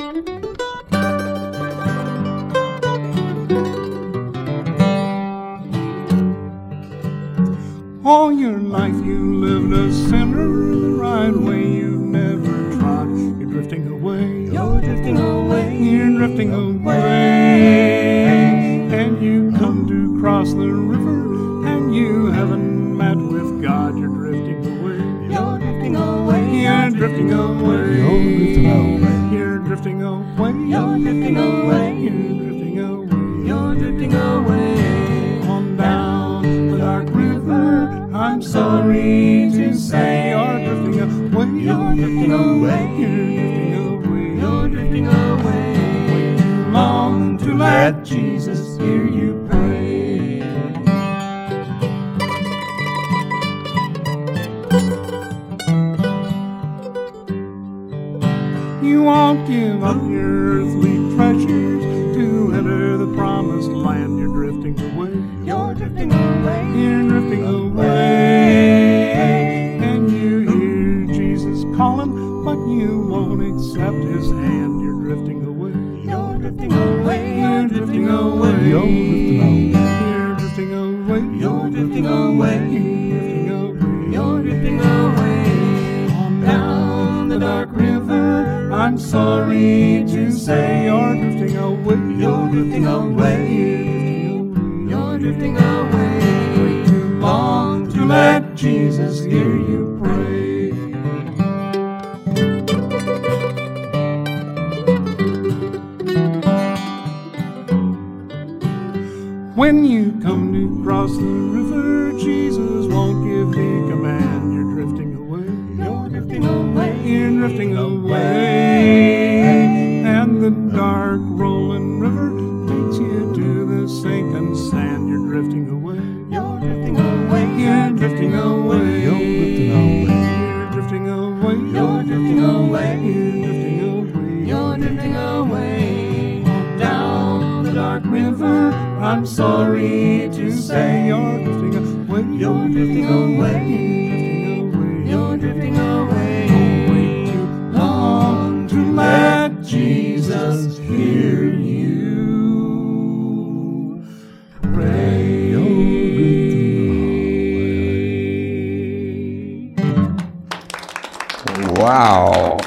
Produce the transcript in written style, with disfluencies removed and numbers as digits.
All your life you lived a sinner the right way you never trod. You're drifting away. You're drifting away. You're drifting away. And you come to cross the river and you haven't met with God. You're drifting away. You're drifting away. You're drifting away. You're drifting away. You're drifting away. You're drifting away. You're drifting away. You're drifting away. On down the dark river, I'm sorry to say you're drifting away. You're drifting away. You're drifting away. You're drifting away. Way too long to let Jesus hear you pray. You won't give up your earthly treasures to enter the promised land. You're drifting away. You're drifting away. You're drifting away. And you hear Jesus calling, but you won't accept his hand. You're drifting away. You're drifting away. You're drifting away. You're drifting away. You're drifting away. You're drifting away. You're drifting away. On down the dark river, I'm sorry to say you're drifting away. You're drifting away. You're drifting away. Way too long to let Jesus hear you pray. When you come to cross the river, Jesus won't give the command. You're drifting away. You're drifting away. You're drifting away. And the dark rolling river takes you to the sinking sand. You're drifting away. You're drifting away. You're drifting away. You're drifting away. You're drifting away. You're drifting away. You're drifting away. You're drifting away. Down the dark river, I'm sorry to say you're drifting away. You're drifting away. You're You're drifting away. way too long to let Jesus hear you pray. Wow.